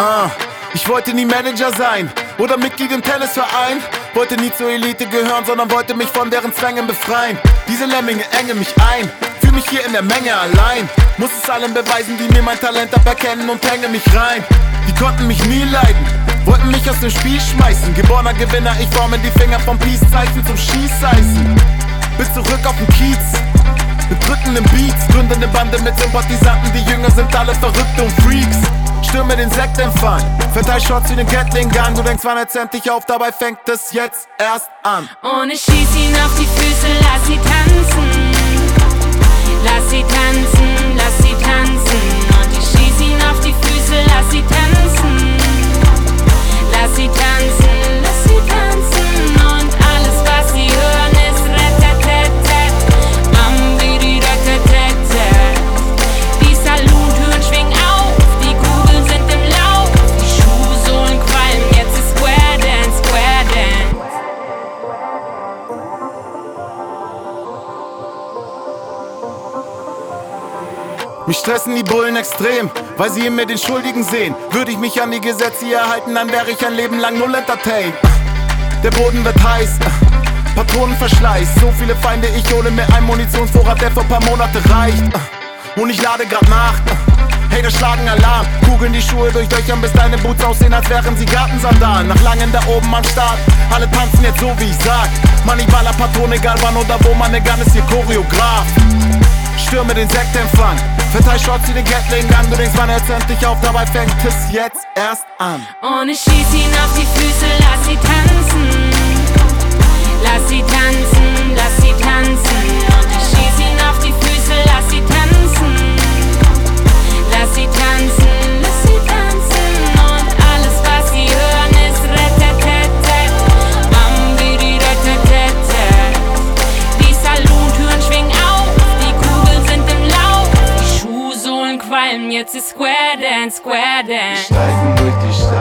Ich wollte nie Manager sein oder Mitglied im Tennisverein. Wollte nie zur Elite gehören, sondern wollte mich von deren Zwängen befreien. Diese Lemminge engen mich ein, fühl mich hier in der Menge allein. Muss es allen beweisen, die mir mein Talent aberkennen und hängen mich rein. Die konnten mich nie leiden, wollten mich aus dem Spiel schmeißen. Geborener Gewinner, ich forme die Finger vom Peace-Zeichen zum Schießeisen. Bis zurück auf den Kiez, mit drückenden Beats, gründende Bande mit Sympathisanten. Die Jünger sind alle Verrückte und Freaks. Stürme den Sektempfang, verteil Shots wie den Gatling-Gun. Du denkst, wann erzählt dich auf, dabei fängt es jetzt erst an. Und ich schieß ihn auf die Füße, lass sie tanzen. Lass sie tanzen, lass sie tanzen. Und ich schieß ihn auf die Füße, lass sie tanzen. Lass sie tanzen, lass sie tanzen. Und alles, was sie hören, ist Retetetet. Ambidi Retetetet. Die Saloon-Türen schwingen auf, die Kugeln sind im Lauf. Die Schuhsohlen qualmen, jetzt ist Square Dance, Square Dance. Mich stressen die Bullen extrem, weil sie in mir den Schuldigen sehen. Würde ich mich an die Gesetze hier halten, dann wäre ich ein Leben lang null entertained. Der Boden wird heiß, Patronenverschleiß. So viele Feinde, ich hole mir einen Munitionsvorrat, der für ein paar Monate reicht. Und ich lade grad nach, hey, das schlagen Alarm. Kugeln die Schuhe durchlöchern, bis deine Boots aussehen, als wären sie Gartensandalen. Nach langem da oben am Start, alle tanzen jetzt so wie ich sag. Manibala, Patron, egal wann oder wo, meine Gun ist hier Choreograf. Stürme den Sektempfang, verteil Shots wie den Gatling-Gun. Du denkst, wann erzählt dich auf, dabei fängt es jetzt erst an. Und ich schieß ihn auf die Füße, lass sie tanzen. Lass sie tanzen, lass sie tanzen. Und ich schieß ihn auf die Füße, lass sie tanzen. Lass sie tanzen, lass sie tanzen. Und alles, was sie hören, ist Retetetet. Ambidi Retetetet. Die Saloon-Türen schwingen auf, die Kugeln sind im Lauf. Die Schuhsohlen qualmen, jetzt ist Square Dance, Square Dance. Steigen durch die Stadt.